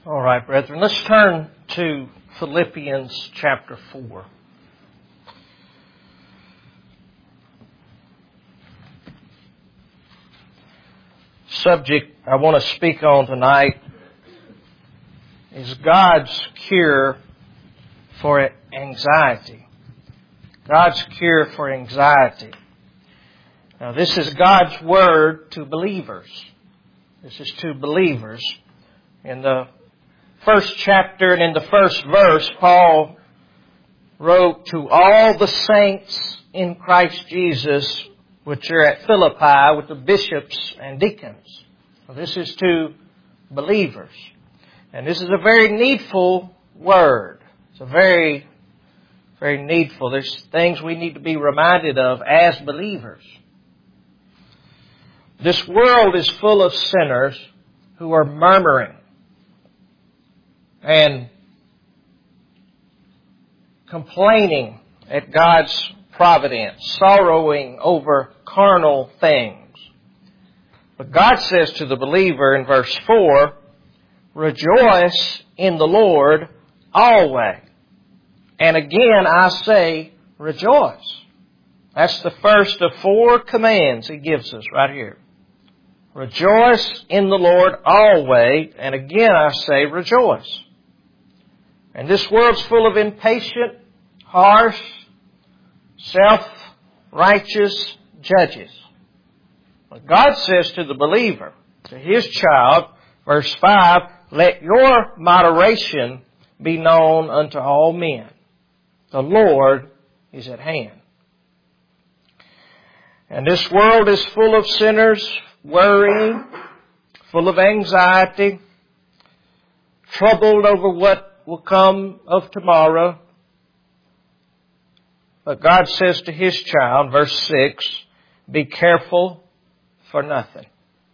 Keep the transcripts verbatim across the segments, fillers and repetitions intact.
All right, brethren, let's turn to Philippians chapter four. Subject I want to speak on tonight is God's cure for anxiety. God's cure for anxiety. Now, this is God's word to believers. This is to believers. In the first chapter and in the first verse, Paul wrote to all the saints in Christ Jesus which are at Philippi with the bishops and deacons. So this is to believers. And this is a very needful word. It's a very, very needful. There's things we need to be reminded of as believers. This world is full of sinners who are murmuring and complaining at God's providence, sorrowing over carnal things. But God says to the believer in verse four, rejoice in the Lord always. And again I say, rejoice. That's the first of four commands He gives us right here. Rejoice in the Lord always. And again I say, rejoice. And this world's full of impatient, harsh, self-righteous judges. But God says to the believer, to His child, verse five, let your moderation be known unto all men. The Lord is at hand. And this world is full of sinners, worrying, full of anxiety, troubled over what will come of tomorrow. But God says to His child, verse six, be careful for nothing.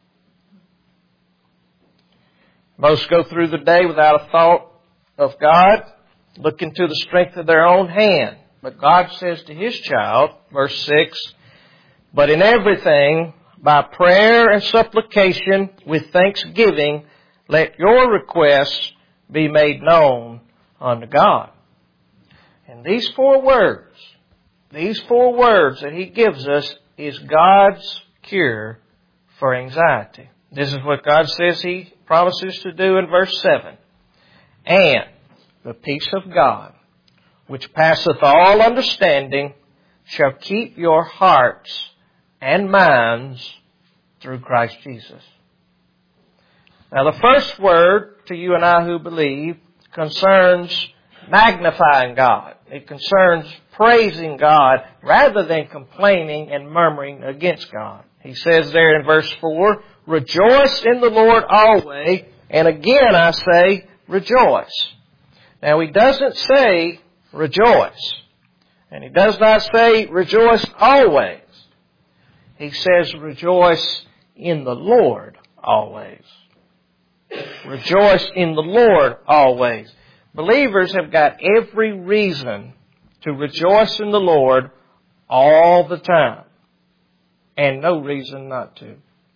Most go through the day without a thought of God, looking to the strength of their own hand. But God says to His child, verse six, but in everything, by prayer and supplication with thanksgiving, let your requests be made known unto God. And these four words, these four words that He gives us is God's cure for anxiety. This is what God says He promises to do in verse seven. And the peace of God, which passeth all understanding, shall keep your hearts and minds through Christ Jesus. Now the first word to you and I who believe concerns magnifying God. It concerns praising God rather than complaining and murmuring against God. He says there in verse four, rejoice in the Lord always, and again I say, rejoice. Now He doesn't say rejoice, and He does not say rejoice always. He says rejoice in the Lord always. Rejoice in the Lord always. Believers have got every reason to rejoice in the Lord all the time, and no reason not to.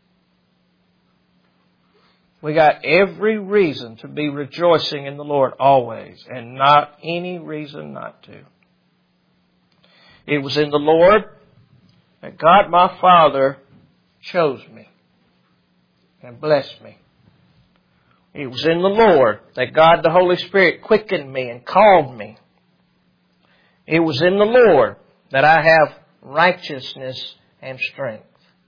We got every reason to be rejoicing in the Lord always, and not any reason not to. It was in the Lord that God my Father chose me and blessed me. It was in the Lord that God the Holy Spirit quickened me and called me. It was in the Lord that I have righteousness and strength.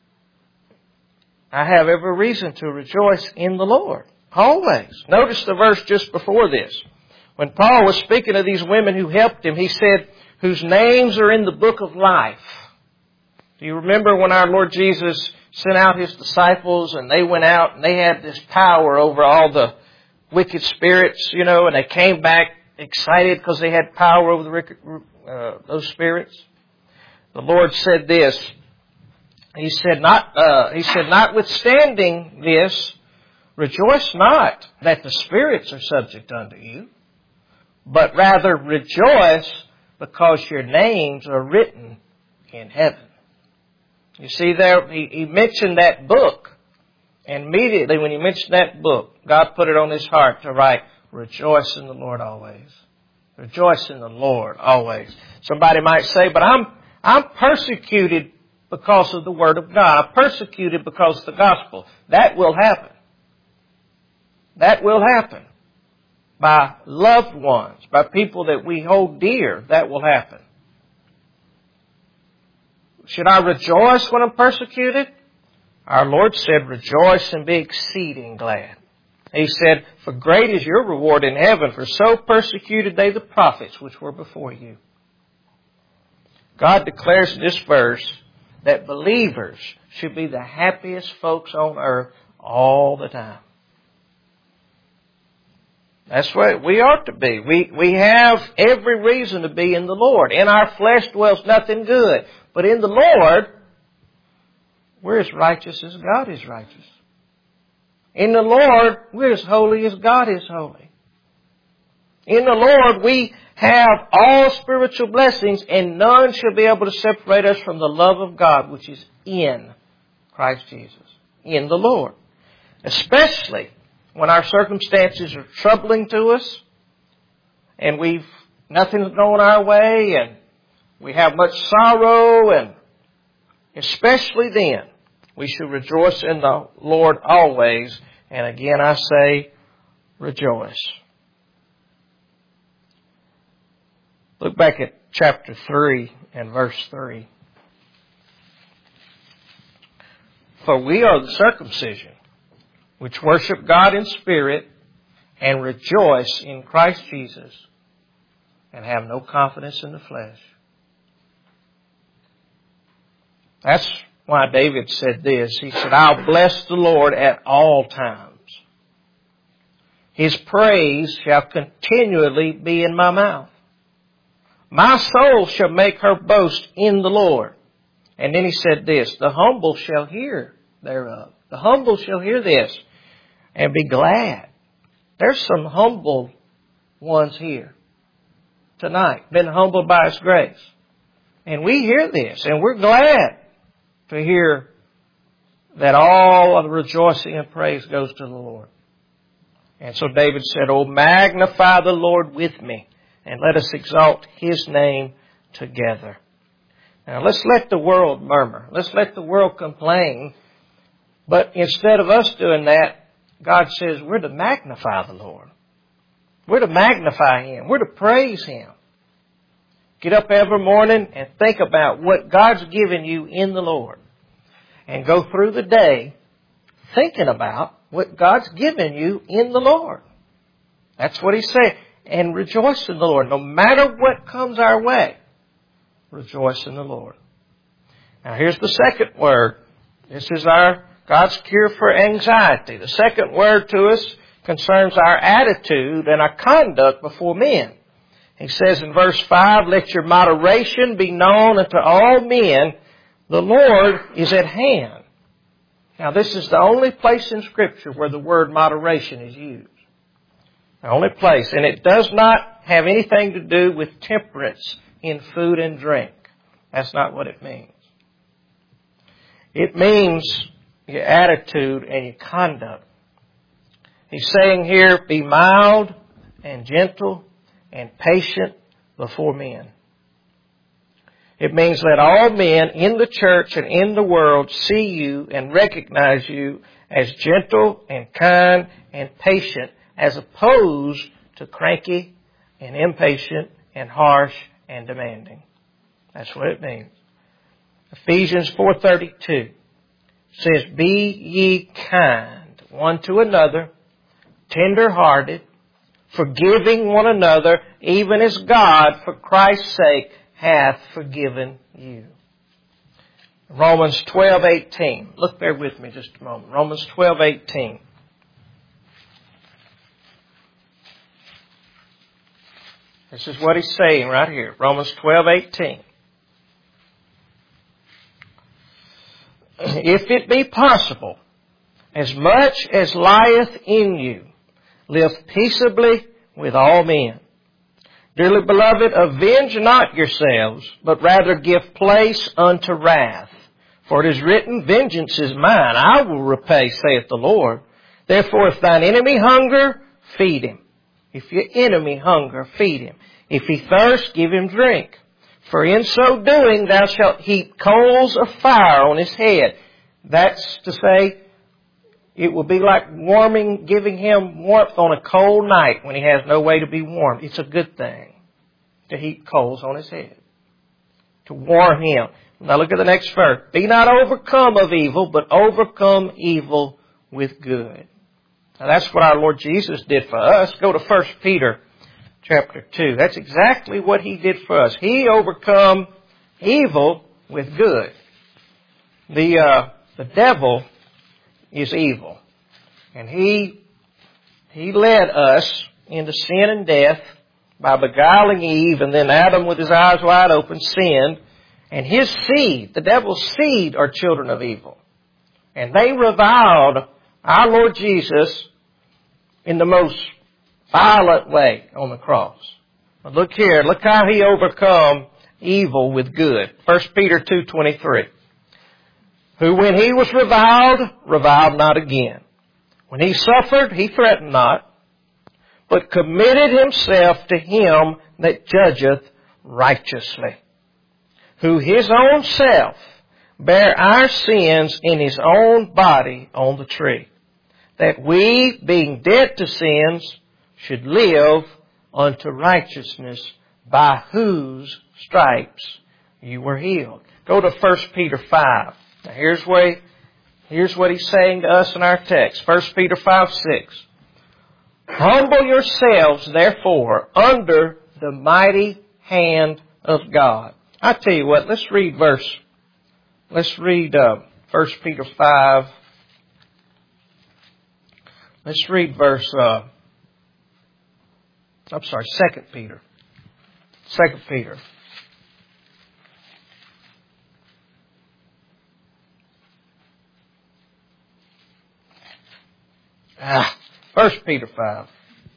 I have every reason to rejoice in the Lord. Always. Notice the verse just before this. When Paul was speaking of these women who helped him, he said, whose names are in the book of life. Do you remember when our Lord Jesus sent out His disciples and they went out and they had this power over all the wicked spirits, you know, and they came back excited because they had power over the uh, those spirits? The Lord said this. He said, not, uh, He said, notwithstanding this, rejoice not that the spirits are subject unto you, but rather rejoice because your names are written in heaven. You see there, he, he mentioned that book. And immediately when he mentioned that book, God put it on his heart to write, rejoice in the Lord always. Rejoice in the Lord always. Somebody might say, but I'm, I'm persecuted because of the Word of God. I'm persecuted because of the gospel. That will happen. That will happen. By loved ones, by people that we hold dear, that will happen. Should I rejoice when I'm persecuted? Our Lord said, rejoice and be exceeding glad. He said, for great is your reward in heaven, for so persecuted they the prophets which were before you. God declares in this verse that believers should be the happiest folks on earth all the time. That's what we ought to be. We, we have every reason to be in the Lord. In our flesh dwells nothing good. But in the Lord, we're as righteous as God is righteous. In the Lord, we're as holy as God is holy. In the Lord, we have all spiritual blessings, and none shall be able to separate us from the love of God, which is in Christ Jesus. In the Lord. Especially when our circumstances are troubling to us, and we've nothing's going our way, and we have much sorrow, and especially then, we should rejoice in the Lord always. And again, I say, rejoice. Look back at chapter three and verse three. For we are the circumcision, which worship God in spirit and rejoice in Christ Jesus and have no confidence in the flesh. That's why David said this. He said, I'll bless the Lord at all times. His praise shall continually be in my mouth. My soul shall make her boast in the Lord. And then he said this, the humble shall hear thereof. The humble shall hear this and be glad. There's some humble ones here tonight, been humbled by His grace. And we hear this, and we're glad to hear that all of the rejoicing and praise goes to the Lord. And so David said, oh, magnify the Lord with me, and let us exalt His name together. Now let's let the world murmur. Let's let the world complain. But instead of us doing that, God says we're to magnify the Lord. We're to magnify Him. We're to praise Him. Get up every morning and think about what God's given you in the Lord. And go through the day thinking about what God's given you in the Lord. That's what He's saying. And rejoice in the Lord. No matter what comes our way, rejoice in the Lord. Now here's the second word. This is our God's cure for anxiety. The second word to us concerns our attitude and our conduct before men. He says in verse five, let your moderation be known unto all men. The Lord is at hand. Now this is the only place in Scripture where the word moderation is used. The only place. And it does not have anything to do with temperance in food and drink. That's not what it means. It means your attitude and your conduct. He's saying here, be mild and gentle and patient before men. It means let all men in the church and in the world see you and recognize you as gentle and kind and patient as opposed to cranky and impatient and harsh and demanding. That's what it means. Ephesians four thirty-two says, be ye kind one to another, tender-hearted, forgiving one another, even as God, for Christ's sake, hath forgiven you. Romans twelve eighteen. Look there with me just a moment. Romans twelve eighteen. This is what he's saying right here. Romans twelve eighteen. If it be possible, as much as lieth in you, live peaceably with all men. Dearly beloved, avenge not yourselves, but rather give place unto wrath. For it is written, vengeance is mine, I will repay, saith the Lord. Therefore, if thine enemy hunger, feed him. If your enemy hunger, feed him. If he thirst, give him drink. For in so doing thou shalt heap coals of fire on his head. That's to say, it will be like warming, giving him warmth on a cold night when he has no way to be warmed. It's a good thing to heap coals on his head, to warm him. Now look at the next verse. Be not overcome of evil, but overcome evil with good. Now that's what our Lord Jesus did for us. Go to First Peter chapter two. That's exactly what He did for us. He overcome evil with good. The, uh, the devil is evil. And he, he led us into sin and death by beguiling Eve, and then Adam with his eyes wide open sinned. And his seed, the devil's seed, are children of evil. And they reviled our Lord Jesus in the most violent way on the cross. But look here, look how He overcome evil with good. First Peter two twenty-three. Who when He was reviled, reviled not again. When He suffered, He threatened not, but committed Himself to Him that judgeth righteously. Who His own self bare our sins in His own body on the tree, that we, being dead to sins, should live unto righteousness, by whose stripes you were healed. Go to First Peter five. Now here's where, here's what He's saying to us in our text. First Peter five six. Humble yourselves, therefore, under the mighty hand of God. I tell you what, let's read verse, let's read uh, First Peter five. Let's read verse, uh, I'm sorry, Second Peter. Second Peter. Ah, First Peter five.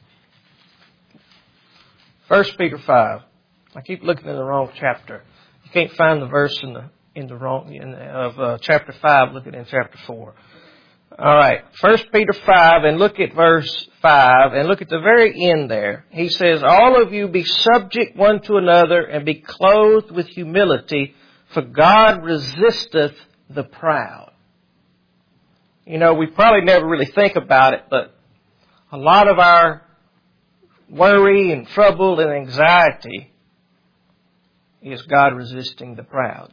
First Peter five. I keep looking in the wrong chapter. You can't find the verse in the in the wrong in the, of uh, chapter five. Look at it in chapter four. All right, First Peter five, and look at verse five, and look at the very end there. He says, "All of you be subject one to another, and be clothed with humility, for God resisteth the proud." You know, we probably never really think about it, but a lot of our worry and trouble and anxiety is God resisting the proud.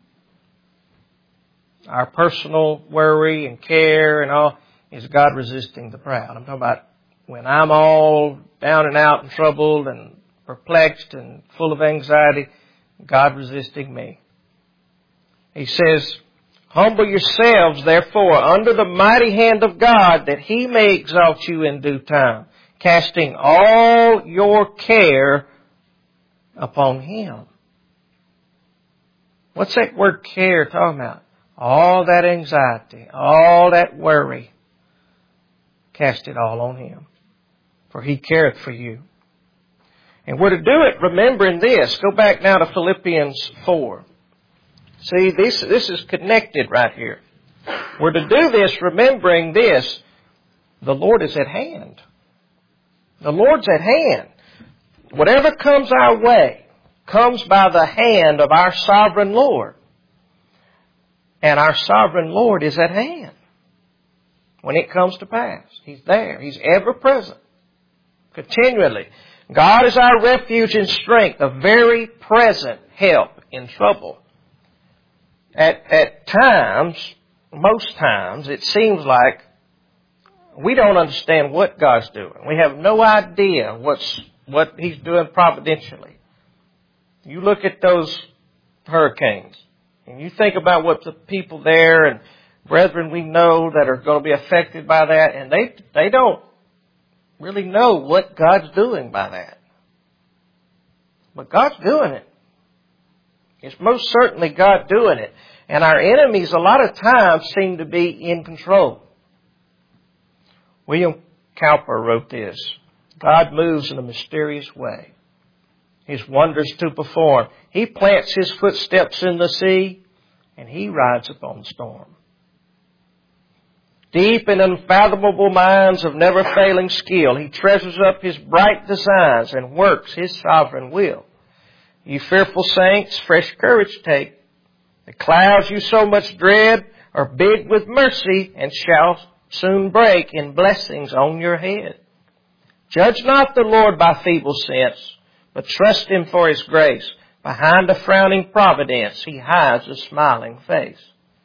Our personal worry and care and all is God resisting the proud. I'm talking about when I'm all down and out and troubled and perplexed and full of anxiety, God resisting me. He says, "Humble yourselves, therefore, under the mighty hand of God, that He may exalt you in due time, casting all your care upon Him." What's that word care talking about? All that anxiety, all that worry, cast it all on Him, for He careth for you. And we're to do it remembering this. Go back now to Philippians four. See, this, this is connected right here. We're to do this remembering this. The Lord is at hand. The Lord's at hand. Whatever comes our way comes by the hand of our sovereign Lord. And our sovereign Lord is at hand when it comes to pass. He's there. He's ever present. Continually. God is our refuge and strength, a very present help in trouble. At, at times, most times, it seems like we don't understand what God's doing. We have no idea what's, what He's doing providentially. You look at those hurricanes, and you think about what the people there and brethren we know that are going to be affected by that, and they, they don't really know what God's doing by that. But God's doing it. It's most certainly God doing it. And our enemies a lot of times seem to be in control. William Cowper wrote this: God moves in a mysterious way, His wonders to perform. He plants His footsteps in the sea, and He rides upon the storm. Deep in unfathomable minds of never-failing skill, He treasures up His bright designs and works His sovereign will. You fearful saints, fresh courage take. The clouds you so much dread are big with mercy and shall soon break in blessings on your head. Judge not the Lord by feeble sense, but trust Him for His grace. Behind a frowning providence, He hides a smiling face.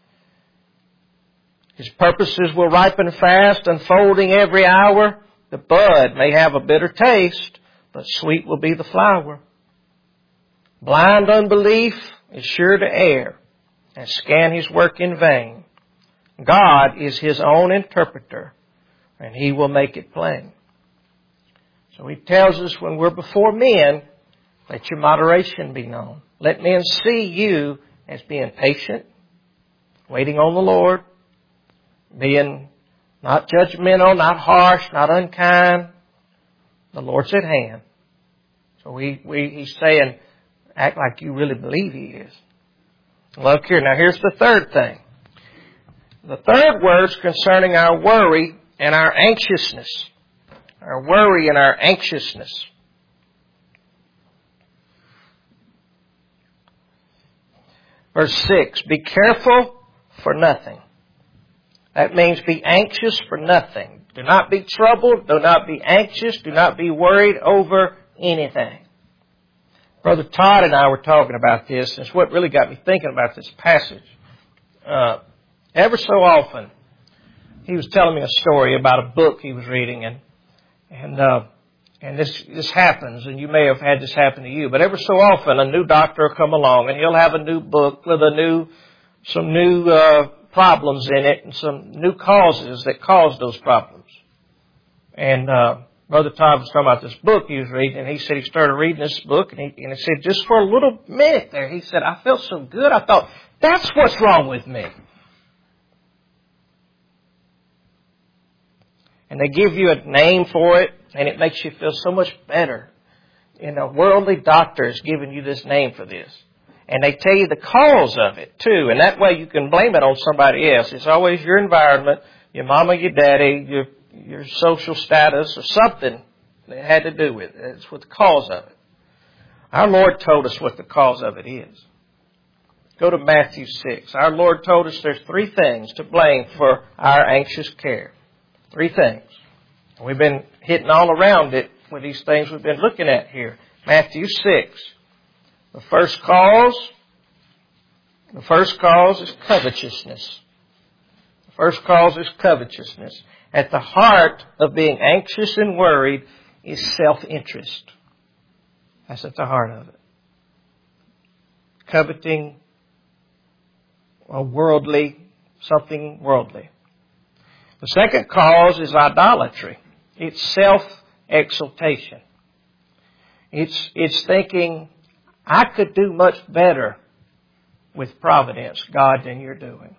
His purposes will ripen fast, unfolding every hour. The bud may have a bitter taste, but sweet will be the flower. Blind unbelief is sure to err and scan His work in vain. God is His own interpreter, and He will make it plain. So He tells us when we're before men, let your moderation be known. Let men see you as being patient, waiting on the Lord, being not judgmental, not harsh, not unkind. The Lord's at hand. So we, we, He's saying, act like you really believe He is. Look here. Now here's the third thing. The third word's concerning our worry and our anxiousness. Our worry and our anxiousness. Verse six, be careful for nothing. That means be anxious for nothing. Do not be troubled. Do not be anxious. Do not be worried over anything. Brother Todd and I were talking about this, and it's what really got me thinking about this passage. Uh, ever so often, he was telling me a story about a book he was reading, and and uh, and this this happens, and you may have had this happen to you. But ever so often, a new doctor will come along, and he'll have a new book with a new some new uh, problems in it, and some new causes that cause those problems. And uh, Brother Todd was talking about this book he was reading, and he said he started reading this book, and he, and he said just for a little minute there, he said, I felt so good. I thought, that's what's wrong with me. And they give you a name for it, and it makes you feel so much better. You know, worldly doctors giving you this name for this. And they tell you the cause of it, too. And that way you can blame it on somebody else. It's always your environment, your mama, your daddy, your your social status, or something that had to do with it. It's what the cause of it. Our Lord told us what the cause of it is. Go to Matthew six. Our Lord told us there's three things to blame for our anxious care. Three things. We've been hitting all around it with these things we've been looking at here. Matthew six. The first cause, the first cause is covetousness. The first cause is covetousness. At the heart of being anxious and worried is self-interest. That's at the heart of it. Coveting a worldly, something worldly. The second cause is idolatry. It's self-exaltation. It's, it's thinking, I could do much better with providence, God, than you're doing.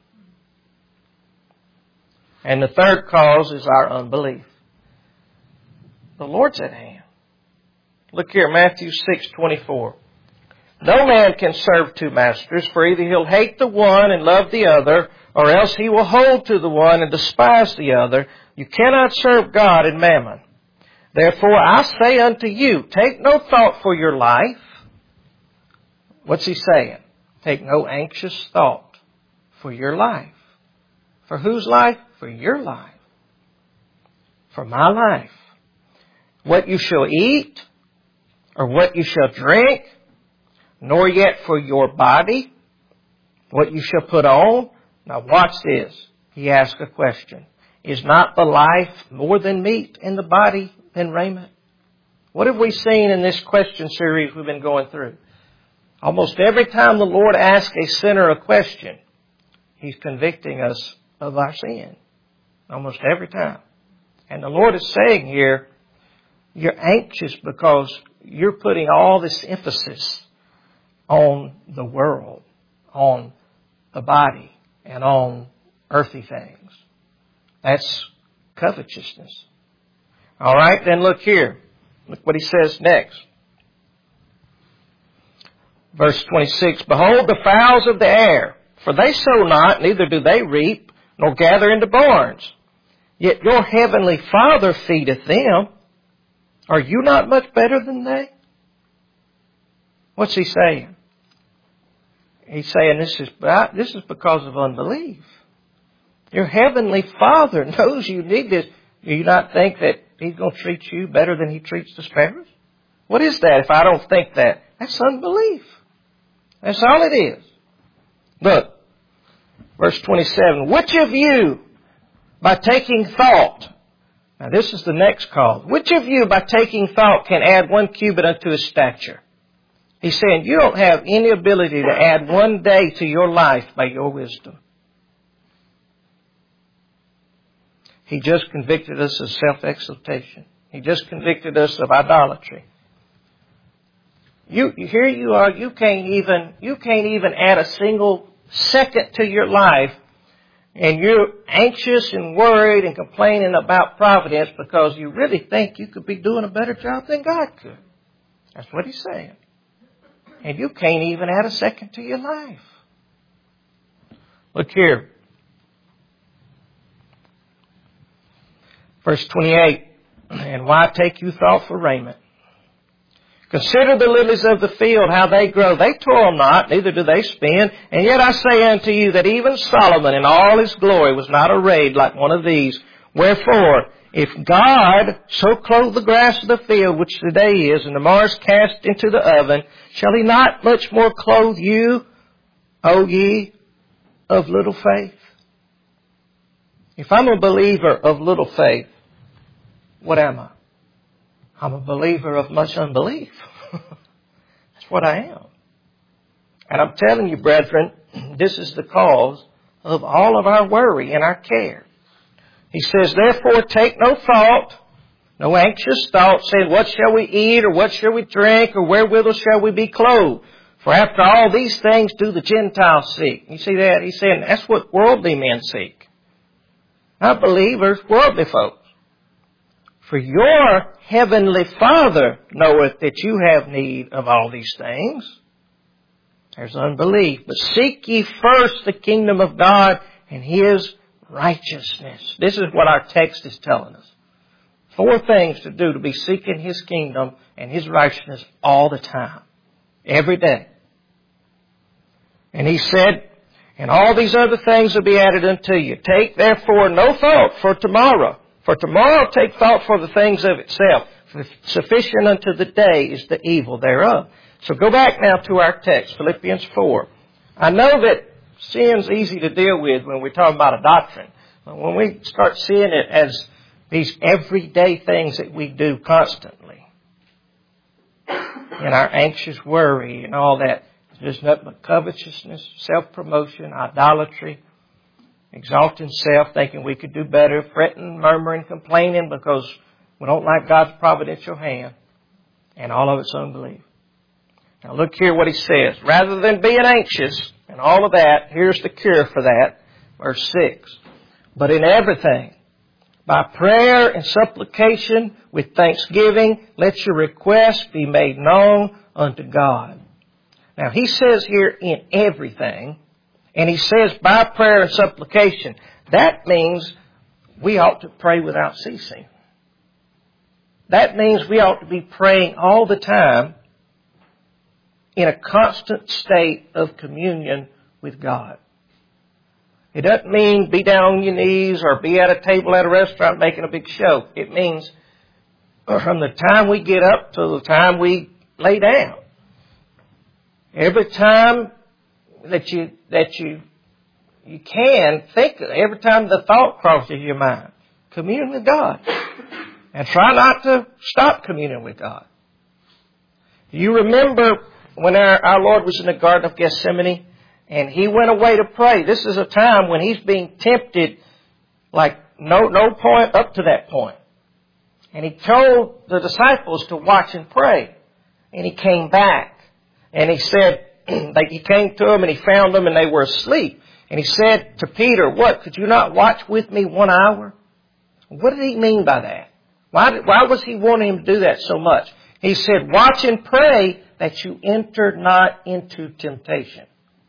And the third cause is our unbelief. The Lord's at hand. Look here, Matthew six twenty-four. No man can serve two masters, for either he'll hate the one and love the other, or else he will hold to the one and despise the other. You cannot serve God and mammon. Therefore I say unto you, take no thought for your life. What's he saying? Take no anxious thought for your life. For whose life? For your life. For my life. What you shall eat, or what you shall drink, nor yet for your body, what you shall put on. Now watch this. He asks a question. Is not the life more than meat, and the body than raiment? What have we seen in this question series we've been going through? Almost every time the Lord asks a sinner a question, He's convicting us of our sin. Almost every time. And the Lord is saying here, you're anxious because you're putting all this emphasis on the world, on the body, and on earthly things. That's covetousness. All right, then look here. Look what he says next. Verse twenty-six, behold the fowls of the air, For they sow not, neither do they reap, nor gather into barns. Yet your heavenly Father feedeth them. Are you not much better than they? What's he saying? He's saying this is, this is because of unbelief. Your heavenly Father knows you need this. Do you not think that He's going to treat you better than He treats the sparrows? What is that if I don't think that? That's unbelief. That's all it is. Look, verse twenty-seven. Which of you, by taking thought, now this is the next call. Which of you, by taking thought, can add one cubit unto his stature? He's saying you don't have any ability to add one day to your life by your wisdom. He just convicted us of self-exaltation. He just convicted us of idolatry. You, here you are, you can't even, you can't even add a single second to your life, and you're anxious and worried and complaining about providence because you really think you could be doing a better job than God could. That's what he's saying. And you can't even add a second to your life. Look here. Verse twenty-eight. And why take you thought for raiment? Consider the lilies of the field, how they grow. They toil not, neither do they spin. And yet I say unto you that even Solomon in all his glory was not arrayed like one of these. Wherefore, if God so clothe the grass of the field, which today is, and tomorrow is cast into the oven, shall He not much more clothe you, O ye of little faith? If I'm a believer of little faith, what am I? I'm a believer of much unbelief. That's what I am. And I'm telling you, brethren, this is the cause of all of our worry and our care. He says, therefore take no thought, no anxious thought, saying, what shall we eat, or what shall we drink, or wherewithal shall we be clothed? For after all these things do the Gentiles seek. You see that? He's saying that's what worldly men seek. Not believers, worldly folks. For your heavenly Father knoweth that you have need of all these things. There's unbelief. But seek ye first the kingdom of God and His righteousness. This is what our text is telling us. Four things to do to be seeking His kingdom and His righteousness all the time. Every day. And He said, and all these other things will be added unto you. Take therefore no thought for tomorrow. For tomorrow take thought for the things of itself. For sufficient unto the day is the evil thereof. So go back now to our text, Philippians four. I know that sin's easy to deal with when we're talking about a doctrine. But when we start seeing it as these everyday things that we do constantly, and our anxious worry and all that, there's nothing but covetousness, self-promotion, idolatry, exalting self, thinking we could do better, fretting, murmuring, complaining because we don't like God's providential hand, and all of it's unbelief. Now look here what he says. Rather than being anxious and all of that, here's the cure for that. Verse six. But in everything, by prayer and supplication with thanksgiving, let your requests be made known unto God. Now he says here in everything, and he says by prayer and supplication. That means we ought to pray without ceasing. That means we ought to be praying all the time in a constant state of communion with God. It doesn't mean be down on your knees or be at a table at a restaurant making a big show. It means from the time we get up to the time we lay down. Every time that you that you you can think, every time the thought crosses your mind, commune with God. And try not to stop communing with God. Do you remember when our, our Lord was in the Garden of Gethsemane and He went away to pray? This is a time when He's being tempted like no, no point up to that point. And He told the disciples to watch and pray. And He came back and He said, like He came to them and He found them and they were asleep. And He said to Peter, what, could you not watch with me one hour? What did He mean by that? Why, did, why was He wanting him to do that so much? He said, watch and pray that you enter not into temptation.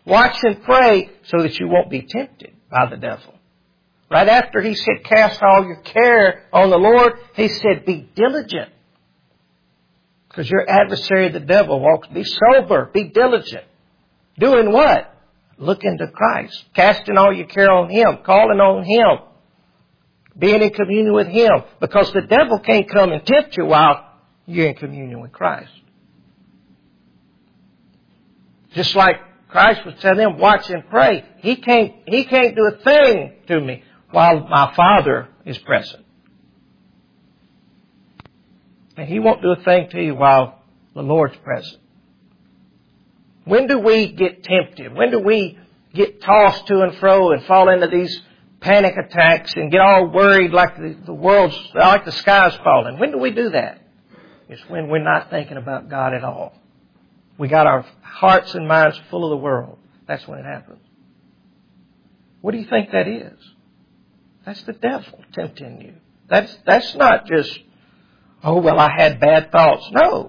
Watch and pray so that you won't be tempted by the devil. Right after he said, cast all your care on the Lord, he said, be diligent. Because your adversary, the devil, walks. Be sober. Be diligent. Doing what? Looking to Christ. Casting all your care on Him. Calling on Him. Being in communion with Him. Because the devil can't come and tempt you while you're in communion with Christ. Just like Christ was telling them, watch and pray. He can't, he can't do a thing to me while my Father is present. And He won't do a thing to you while the Lord's present. When do we get tempted? When do we get tossed to and fro and fall into these panic attacks and get all worried like the, the world's, like the sky's falling? When do we do that? It's when we're not thinking about God at all. We got our hearts and minds full of the world. That's when it happens. What do you think that is? That's the devil tempting you. That's, that's not just, oh, well, I had bad thoughts. No.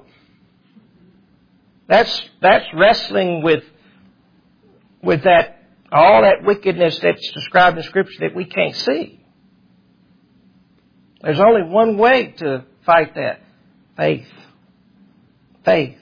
That's, that's wrestling with, with that, all that wickedness that's described in Scripture that we can't see. There's only one way to fight that. Faith. Faith.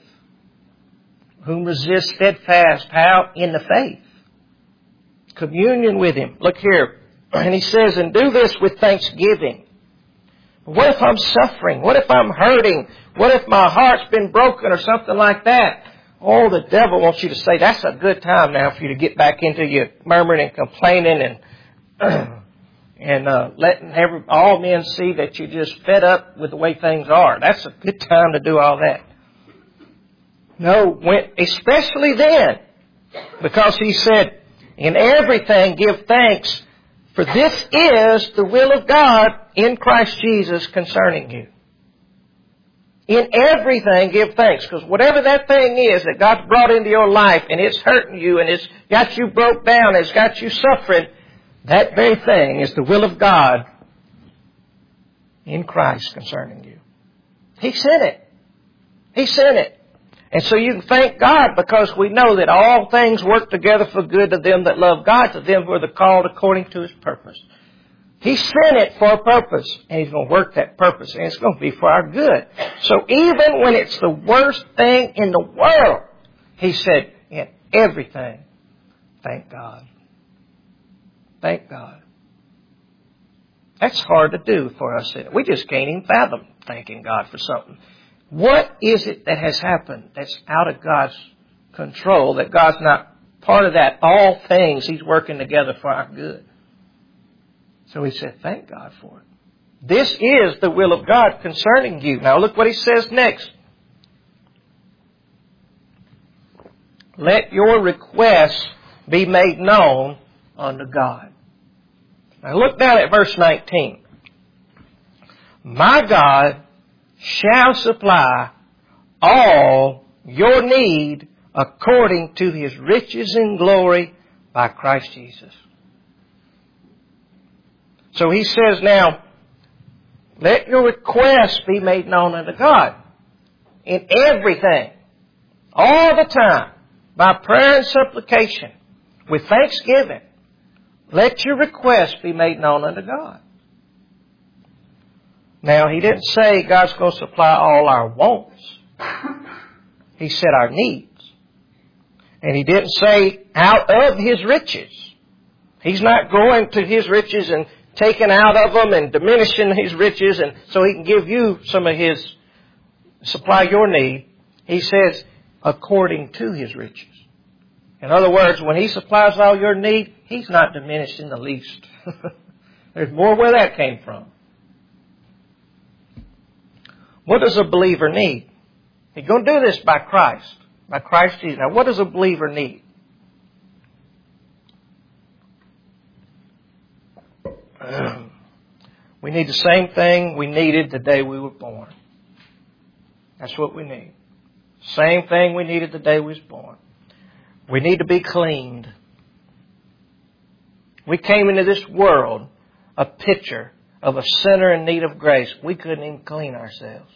Whom resist steadfast. How? In the faith. Communion with Him. Look here. And he says, and do this with thanksgiving. What if I'm suffering? What if I'm hurting? What if my heart's been broken or something like that? Oh, the devil wants you to say, that's a good time now for you to get back into your murmuring and complaining and and uh, letting every, all men see that you're just fed up with the way things are. That's a good time to do all that. No, when, especially then, because he said, in everything give thanks, for this is the will of God in Christ Jesus concerning you. In everything give thanks. Because whatever that thing is that God's brought into your life and it's hurting you and it's got you broke down, it's got you suffering, that very thing is the will of God in Christ concerning you. He sent it. He sent it. And so you can thank God because we know that all things work together for good to them that love God, to them who are the called according to His purpose. He sent it for a purpose, and He's going to work that purpose, and it's going to be for our good. So even when it's the worst thing in the world, He said, in everything, thank God. Thank God. That's hard to do for us. We just can't even fathom thanking God for something. What is it that has happened that's out of God's control, that God's not part of that? All things He's working together for our good. So He said, thank God for it. This is the will of God concerning you. Now look what He says next. Let your requests be made known unto God. Now look down at verse nineteen. My God shall supply all your need according to His riches in glory by Christ Jesus. So He says now, let your requests be made known unto God in everything, all the time, by prayer and supplication, with thanksgiving. Let your requests be made known unto God. Now, He didn't say God's going to supply all our wants. He said our needs. And He didn't say out of His riches. He's not going to His riches and taking out of them and diminishing His riches and so He can give you some of His, supply your need. He says according to His riches. In other words, when He supplies all your need, He's not diminished in the least. There's more where that came from. What does a believer need? He's going to do this by Christ. By Christ Jesus. Now, what does a believer need? We need the same thing we needed the day we were born. That's what we need. Same thing we needed the day we was born. We need to be cleaned. We came into this world a picture of a sinner in need of grace. We couldn't even clean ourselves.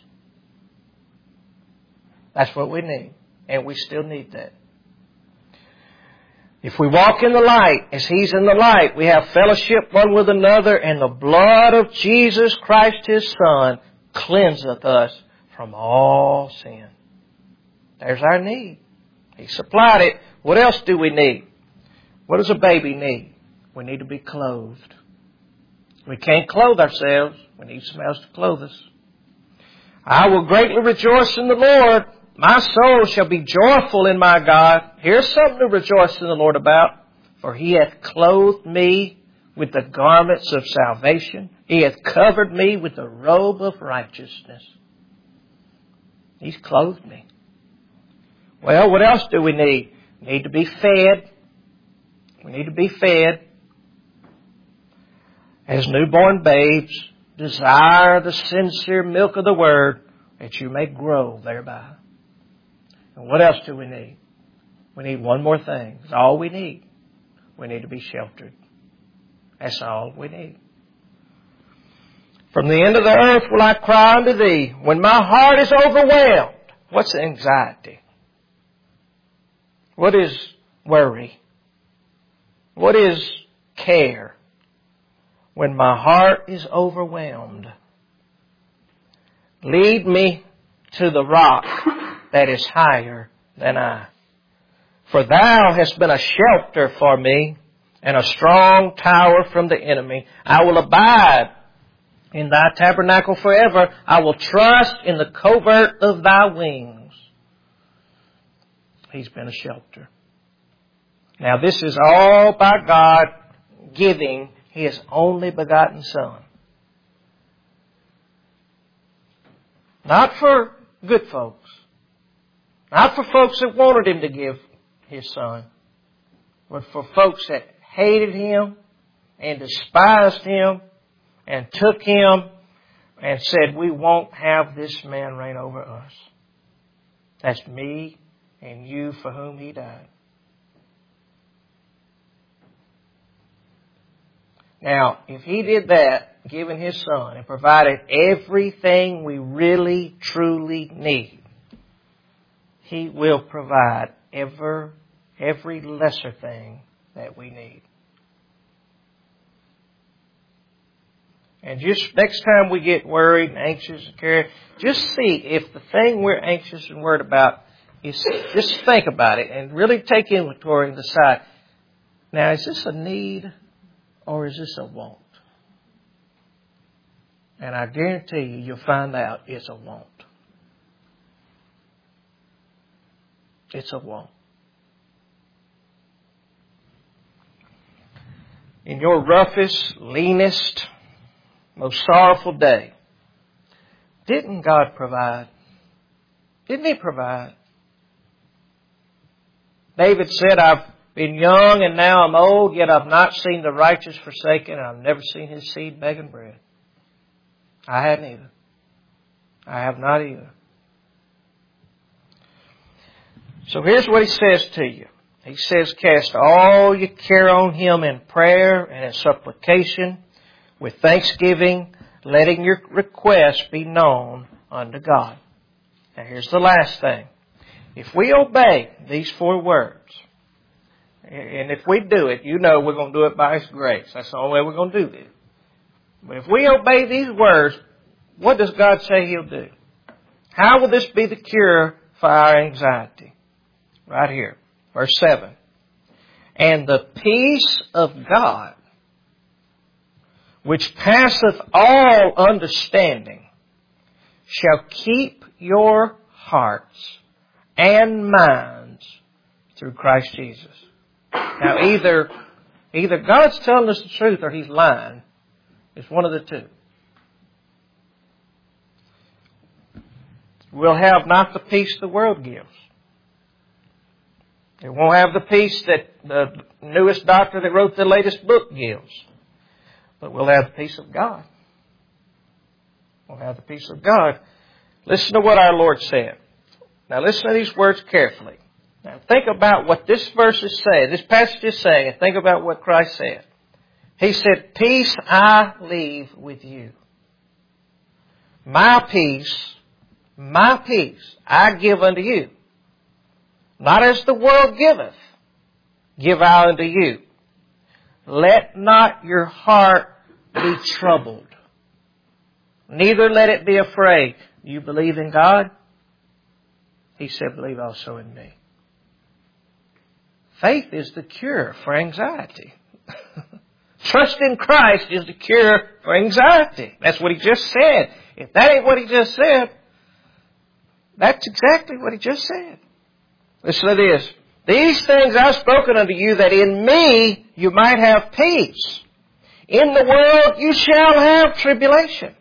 That's what we need. And we still need that. If we walk in the light as He's in the light, we have fellowship one with another, and the blood of Jesus Christ His Son cleanseth us from all sin. There's our need. He supplied it. What else do we need? What does a baby need? We need to be clothed. We can't clothe ourselves. We need somebody else to clothe us. I will greatly rejoice in the Lord. My soul shall be joyful in my God. Here's something to rejoice in the Lord about. For He hath clothed me with the garments of salvation. He hath covered me with the robe of righteousness. He's clothed me. Well, what else do we need? We need to be fed. We need to be fed. As newborn babes, desire the sincere milk of the Word, that you may grow thereby. And what else do we need? We need one more thing. It's all we need. We need to be sheltered. That's all we need. From the end of the earth will I cry unto Thee. When my heart is overwhelmed. What's anxiety? What is worry? What is care? When my heart is overwhelmed, lead me to the rock that is higher than I. For Thou hast been a shelter for me and a strong tower from the enemy. I will abide in Thy tabernacle forever. I will trust in the covert of Thy wings. He's been a shelter. Now this is all by God giving His only begotten Son. Not for good folks. Not for folks that wanted Him to give His Son. But for folks that hated Him and despised Him and took Him and said, we won't have this man reign over us. That's me and you for whom He died. Now, if He did that, giving His Son, and provided everything we really, truly need, He will provide ever, every lesser thing that we need. And just next time we get worried and anxious and carried, just see if the thing we're anxious and worried about is, just think about it and really take inventory and decide, now is this a need? Or is this a want? And I guarantee you, you'll find out it's a want. It's a want. In your roughest, leanest, most sorrowful day, didn't God provide? Didn't He provide? David said, I've been young and now I'm old, yet I've not seen the righteous forsaken, and I've never seen his seed begging bread. I hadn't either. I have not either. So here's what He says to you. He says, cast all your care on Him in prayer and in supplication with thanksgiving, letting your requests be known unto God. Now here's the last thing. If we obey these four words, and if we do it, you know we're going to do it by His grace. That's the only way we're going to do this. But if we obey these words, what does God say He'll do? How will this be the cure for our anxiety? Right here, verse seven. And the peace of God, which passeth all understanding, shall keep your hearts and minds through Christ Jesus. Now either, either God's telling us the truth or He's lying. It's one of the two. We'll have not the peace the world gives. It won't have the peace that the newest doctor that wrote the latest book gives. But we'll have the peace of God. We'll have the peace of God. Listen to what our Lord said. Now listen to these words carefully. Now think about what this verse is saying, this passage is saying, and think about what Christ said. He said, peace I leave with you. My peace, my peace I give unto you. Not as the world giveth, give I unto you. Let not your heart be troubled, neither let it be afraid. You believe in God? He said, believe also in me. Faith is the cure for anxiety. Trust in Christ is the cure for anxiety. That's what he just said. If that ain't what he just said, that's exactly what he just said. Listen to this. These things I've spoken unto you, that in me you might have peace. In the world you shall have tribulation.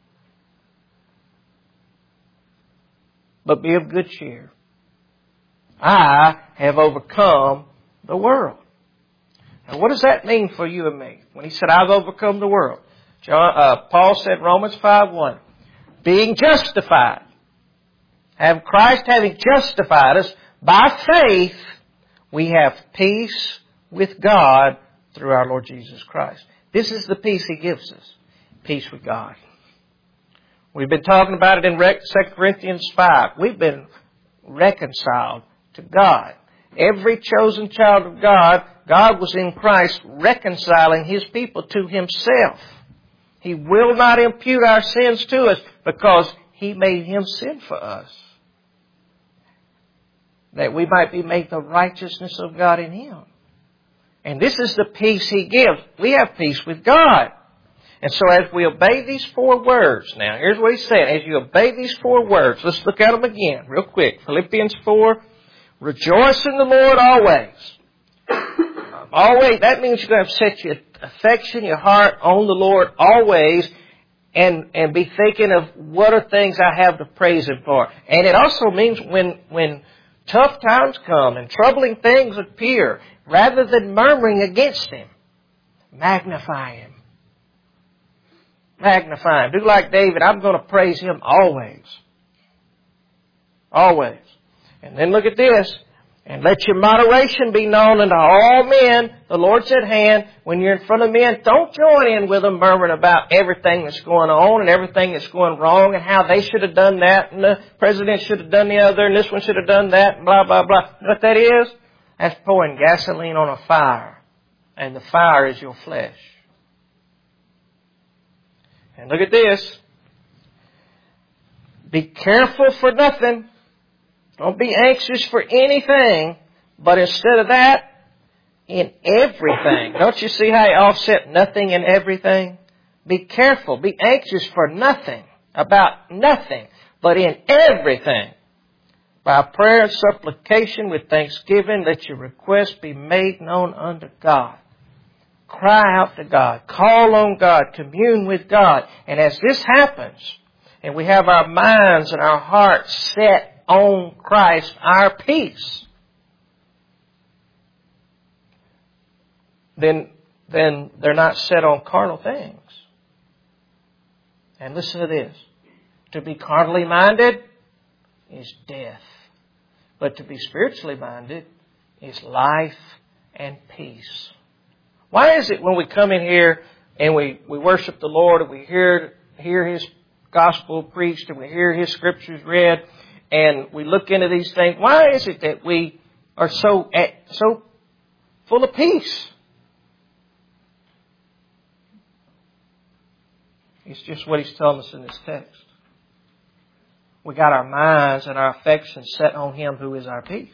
But be of good cheer. I have overcome the world. Now what does that mean for you and me? When he said, I've overcome the world. John, uh, Paul said, Romans five one, being justified. Have Christ having justified us by faith, we have peace with God through our Lord Jesus Christ. This is the peace he gives us. Peace with God. We've been talking about it in Second Corinthians five. We've been reconciled to God. Every chosen child of God, God was in Christ reconciling His people to Himself. He will not impute our sins to us because He made Him sin for us, that we might be made the righteousness of God in Him. And this is the peace He gives. We have peace with God. And so as we obey these four words, now here's what He said. As you obey these four words, let's look at them again real quick. Philippians four, rejoice in the Lord always. Always, that means you're going to set your affection, your heart on the Lord always, and, and be thinking of what are things I have to praise Him for. And it also means when, when tough times come and troubling things appear, rather than murmuring against Him, magnify Him. Magnify Him. Do like David, I'm going to praise Him always. Always. And then look at this. And let your moderation be known unto all men. The Lord's at hand. When you're in front of men, don't join in with them murmuring about everything that's going on and everything that's going wrong and how they should have done that and the president should have done the other and this one should have done that and blah, blah, blah. You know what that is? That's pouring gasoline on a fire. And the fire is your flesh. And look at this. Be careful for nothing. Don't be anxious for anything, but instead of that, in everything. Don't you see how he offset nothing and everything? Be careful. Be anxious for nothing, about nothing, but in everything. By prayer and supplication with thanksgiving, let your requests be made known unto God. Cry out to God. Call on God. Commune with God. And as this happens, and we have our minds and our hearts set on Christ, our peace, then, then they're not set on carnal things. And listen to this. To be carnally minded is death. But to be spiritually minded is life and peace. Why is it when we come in here and we, we worship the Lord and we hear, hear His gospel preached and we hear His scriptures read and we look into these things, why is it that we are so, so full of peace? It's just what He's telling us in this text. We got our minds and our affections set on Him who is our peace.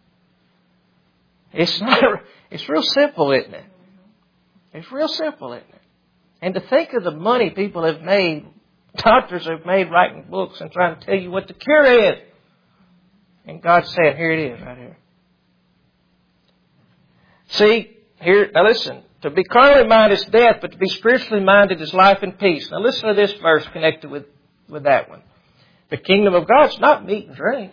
It's not, it's real simple, isn't it? It's real simple, isn't it? And to think of the money people have made, doctors have made writing books and trying to tell you what the cure is. And God said, here it is right here. See, here, now listen, to be carnally minded is death, but to be spiritually minded is life and peace. Now listen to this verse connected with, with that one. The kingdom of God is not meat and drink,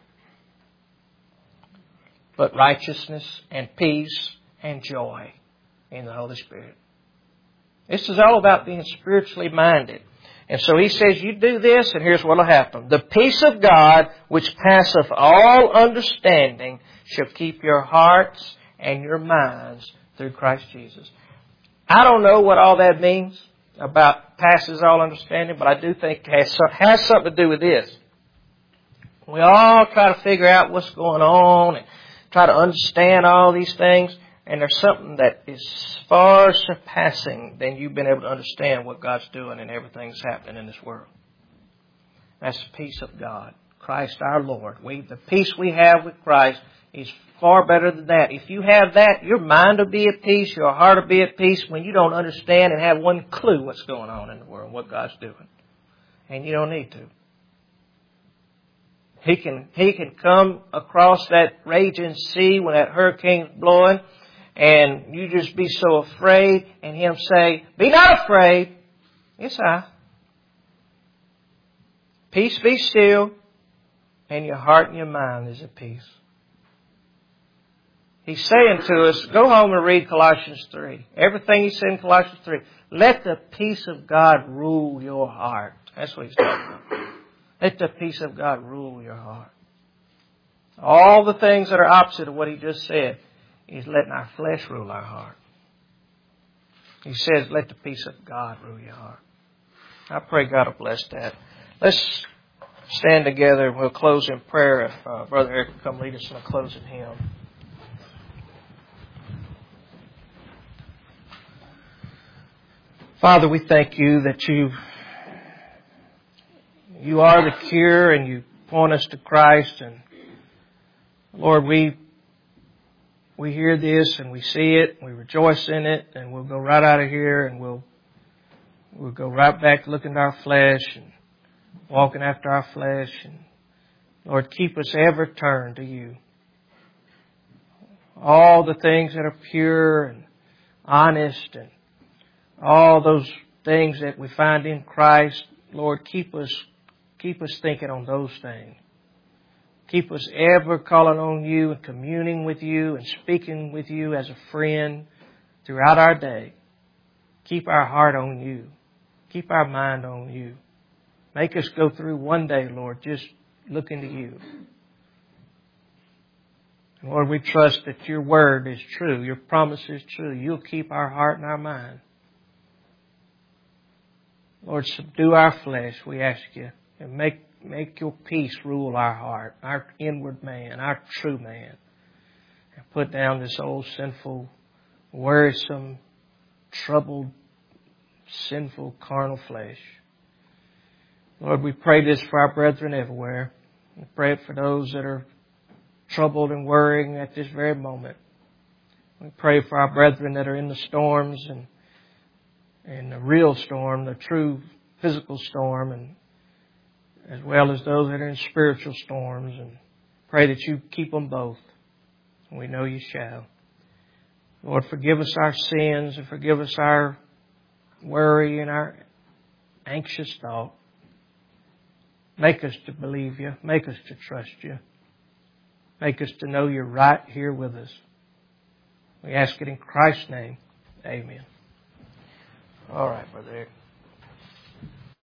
but righteousness and peace and joy in the Holy Spirit. This is all about being spiritually minded. And so He says, you do this, and here's what will happen. The peace of God, which passeth all understanding, shall keep your hearts and your minds through Christ Jesus. I don't know what all that means about passes all understanding, but I do think it has, has something to do with this. We all try to figure out what's going on and try to understand all these things. And there's something that is far surpassing than you've been able to understand what God's doing and everything that's happening in this world. That's the peace of God. Christ our Lord. We, the peace we have with Christ is far better than that. If you have that, your mind will be at peace, your heart will be at peace when you don't understand and have one clue what's going on in the world, what God's doing. And you don't need to. He can, he can come across that raging sea when that hurricane's blowing, and you just be so afraid, and Him say, "Be not afraid." Yes, I. Peace be still, and your heart and your mind is at peace. He's saying to us, go home and read Colossians three. Everything He said in Colossians three. Let the peace of God rule your heart. That's what He's talking about. Let the peace of God rule your heart. All the things that are opposite of what He just said is letting our flesh rule our heart. He says, let the peace of God rule your heart. I pray God will bless that. Let's stand together and we'll close in prayer. If uh, Brother Eric will come lead us in a closing hymn. Father, we thank You that You You are the cure and You point us to Christ. And Lord, we we hear this and we see it, we rejoice in it, and we'll go right out of here and we'll we'll go right back looking at our flesh and walking after our flesh. And Lord, keep us ever turned to You. All the things that are pure and honest and all those things that we find in Christ, Lord, keep us keep us thinking on those things. Keep us ever calling on You and communing with You and speaking with You as a friend throughout our day. Keep our heart on You. Keep our mind on You. Make us go through one day, Lord, just looking to You. And Lord, we trust that Your word is true. Your promise is true. You'll keep our heart and our mind. Lord, subdue our flesh, we ask You, and make make Your peace rule our heart, our inward man, our true man. And put down this old sinful, worrisome, troubled, sinful, carnal flesh. Lord, we pray this for our brethren everywhere. We pray it for those that are troubled and worrying at this very moment. We pray for our brethren that are in the storms and and the real storm, the true physical storm, and as well as those that are in spiritual storms, and pray that You keep them both. And we know You shall. Lord, forgive us our sins and forgive us our worry and our anxious thought. Make us to believe You. Make us to trust You. Make us to know You're right here with us. We ask it in Christ's name. Amen. All right, Brother Eric.